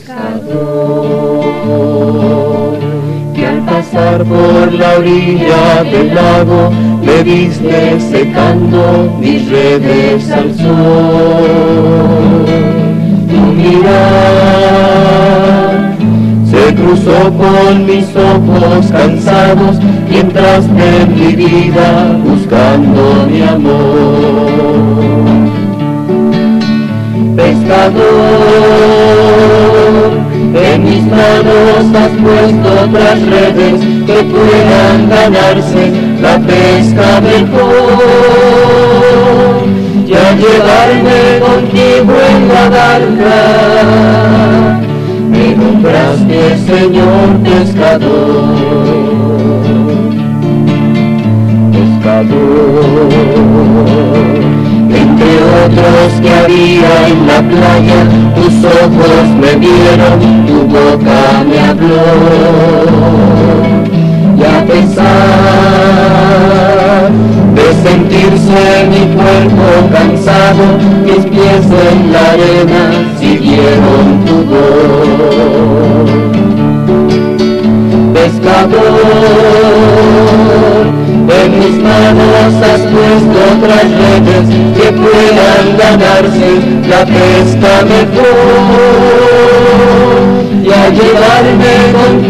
pescador, que al pasar por la orilla del lago me viste secando mis redes al sol. Tu mirar se cruzó con mis ojos cansados y entraste en mi vida buscando mi amor. Pescador, en mis manos has puesto otras redes que puedan ganarse la pesca mejor, y al llevarme contigo en la barca me nombraste Señor pescador. Pescador, entre otros que había en la playa, tus ojos me vieron, tu boca me habló. Y a pesar de sentirse mi cuerpo cansado, mis pies en la arena siguieron tu voz. Pescador, en mis manos has puesto otras redes que puedan ganarse la pesca mejor, y al llevarme contigo